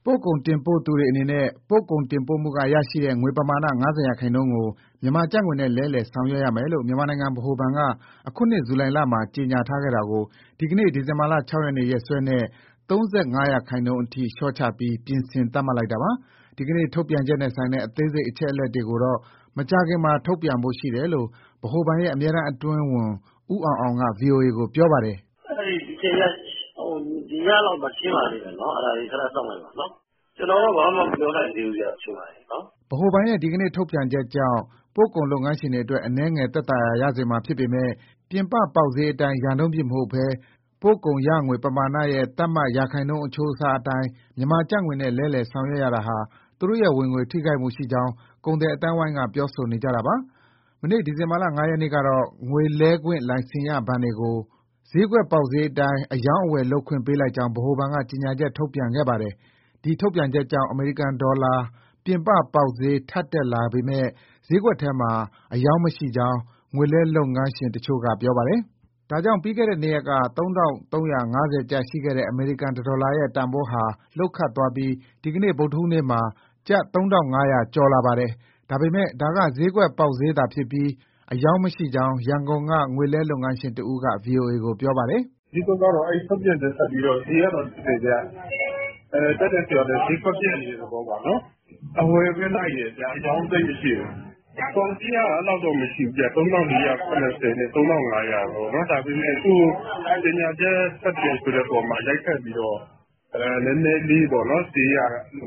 ပို့ကုန်တင်ပို့သူတွေအနေနဲ့ပို့ကုန်တင်ပို့မှုကရရှိတဲ့ငွေပမာဏ ၅၀% ကိုမြန်မာကျပ်ငွေနဲ့လဲလှယ်ဆောင်ရွက်ရမယ်လို့မြန်မာနိုင်ငံဗဟိုဘဏ်ကအခုနှစ်ဇူလိုင်လမှာကြေညာထားခဲ့တာကိုဒီကနေ့ဒီဇင်ဘာလ 6 ရက်နေ့ရက်စွဲနဲ့ ၃၅% အထိလျှော့ချပြီးပြင်ဆင်သတ်မှတ်လိုက်တာပါ။ဒီကနေ့ထုတ်ပြန်ချက်နဲ့ဆိုင်တဲ့အသေးစိတ်အချက်အလက်တွေကိုတော့မကြာခင်မှာထုတ်ပြန်ဖို့ရှိတယ်လို့ဗဟိုဘဏ်ရဲ့အမြဲတမ်းအတွင်းဝန်ဦးအောင်အောင်က VOA ကိုပြောပါတယ်။အဲဒီအချိန်ကဒီညလောက်မှရှင်းပါလိမ့်မယ်နော်။အဲဒါလေးခဏစောင့်လိုက်ပါနော်။ကျွန်တော်တော့ဘာမှမပြောနိုင်သေးဘူးကြာရှင်းပါရင်နော်။ဗဟိုဘဏ်ရဲ့ဒီကနေ့ထုတ်ပြန်ချက်ကြောင့်ပို့ကုန်လုပ်ငန်းရှင်တွေအတွက်အနည်းငယ်သက်သာရာရစေမှာဖြစ်ပေမဲ့ပြင်ပပေါက်ဈေးအတိုင်းရာနှုန်းပြည့်မဟုတ်ဘဲပို့ကုန်ရငွေပမာဏရဲ့သတ်မှတ်ရာခိုင်နှုန်းအချိုးအစားအတိုင်းမြန်မာကျပ်ငွေနဲ့လဲလှယ်ဆောင်ရွက်ရတာဟာသူတို့ရဲ့ဝင်ငွေထိခိုက်မှုရှိကြောင်းကုန်သည်အသိုင်းအဝိုင်းကပြောဆိုနေကြတာပါ။မနေ့ဒီဇင်ဘာလ 5 ရက်နေ့ကတော့ငွေလဲခွင့်လိုင်စင်ရဘဏ်တွေကိုဈေးကွက်ပေါက်ဈေးအတိုင်းအရောင်းအဝယ်လုပ်ခွင့်ပေးလိုက်ကြောင်းဗဟိုဘဏ်ကကြေညာချက်ထုတ်ပြန်ခဲ့ပါတယ်။ဒီထုတ်ပြန်ချက်ကြောင့်အမေရိကန်ဒေါ်လာပြင်ပပေါက်ဈေးထပ်တက်လာပေမဲ့ဈေးကွက်ထဲမှာအရောင်းမရှိကြောင်းငွေလဲလုပ်ငန်းရှင်တချို့ကပြောပါတယ်။ဒါကြောင့်ပြီးခဲ့တဲ့နှစ်ရက်က၃,၃၅၀ကျပ်ရှိခဲ့တဲ့အမေရိကန်ဒေါ်လာရဲ့တန်ဖိုးဟာလှုပ်ခတ်သွားပြီးဒီကနေ့ဗုဒ္ဓဟူးနေ့မှာကျပ် ၃,၅၀၀ကျော်လာပါတယ်။ဒါပေမဲ့ဒါကဈေးကွက်ပေါက်ဈေးသာဖြစ်ပြီးအရောင်းမရှိကြောင်းရန်ကုန်ကငွေလဲလုပ်ငန်းရှင်တဦးက VOA ကိုပြောပါတယ်။ဈေးကွက်ကတော့အဲဒီထုတ်ပြန်ချက်ဆက်ပြီးတော့ဈေးကတော့တက်တယ်ဗျ။တက်တယ်ဆိုတော့ဈေးကွက်ပြည့်နေတဲ့သဘောပါနော်။အဝယ်ပဲလိုက်တယ်ဗျ။အရောင်းသိပ်မရှိဘူး။ကုန်ကြီးကအဲ့လောက်တော့မရှိဘူးဗျ။3,470နဲ့3,500ပေါ့နော်။ဒါပေမဲ့သူပညာချက်ဆက်တယ်ဆိုတဲ့ပုံမှာရိုက်ခတ်ပြီးတော့နည်းနည်းလေးပေါ့နော်ဈေးရ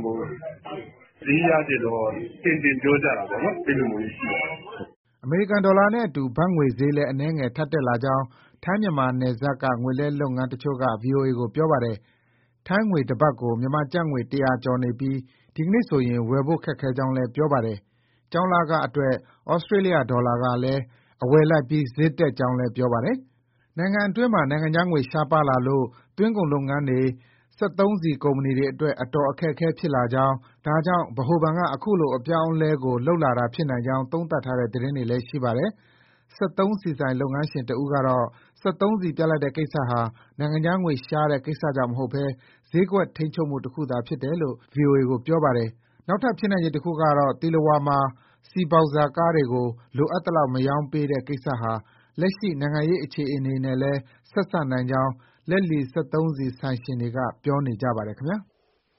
ကြတော့တင်ပြောကြတာပေါ့နော်။ဒီလိုမျိုးရှိတယ်။အမေရိကန်ဒေါ်လာနဲ့အတူဘတ်ငွေဈေးလည်းအနည်းငယ်ထပ်တက်လာကြောင်းထိုင်းမြန်မာနယ်စပ်ကငွေလဲလုပ်ငန်းတချို့က VOA ကိုပြောပါတယ်။ထိုင်းငွေတဘတ်ကိုမြန်မာကျပ်ငွေ100ကျော်နေပြီးဒီကနေ့ဆိုရင်ဝယ်ဖို့ခက်ခဲကြောင်းလည်းပြောပါတယ်။ကျောင်းလခအတွက်ဩစတြေးလျဒေါ်လာကလည်းအဝယ်လိုက်ပြီးဈေးတက်ကြောင်းလည်းပြောပါတယ်။နိုင်ငံအတွင်းမှာနိုင်ငံခြားငွေရှားပါးလာလို့သွင်းကုန်လုပ်ငန်းတွေစက်သုံးဆီကုမ္ပဏီတွေအတွက်အတော်အခက်အခဲဖြစ်လာကြောင်းဒါကြောင့်ဗဟိုဘဏ်ကအခုလိုအပြောင်းအလဲကိုလုပ်လာတာဖြစ်နိုင်ကြောင်းသုံးသပ်ထားတဲ့သတင်းတွေလည်းရှိပါတယ်။စက်သုံးဆီဆိုင်လုပ်ငန်းရှင်တဦးကတော့စက်သုံးဆီပြတ်လပ်တဲ့ကိစ္စဟာနိုင်ငံခြားငွေရှားတဲ့ကိစ္စကြောင့်မဟုတ်ဘဲဈေးကွက်ထိန်းချုပ်မှုတခုသာဖြစ်တယ်လို့ VOA ကိုပြောပါတယ်။နောက်ထပ်ဖြစ်နိုင်ခြေတခုကတော့သီလဝါမှာဆီဘောက်ဇာကားတွေကိုလိုအပ်သလောက်မရောင်းပေးတဲ့ကိစ္စဟာလက်ရှိနိုင်ငံရေးအခြေအနေနဲ့လည်းဆက်စပ်နိုင်ကြောင်းလက်လီစက်သုံးဆီဆိုင်ရှင်တွေကပြောနေကြပါတယ်ခင်ဗျာ။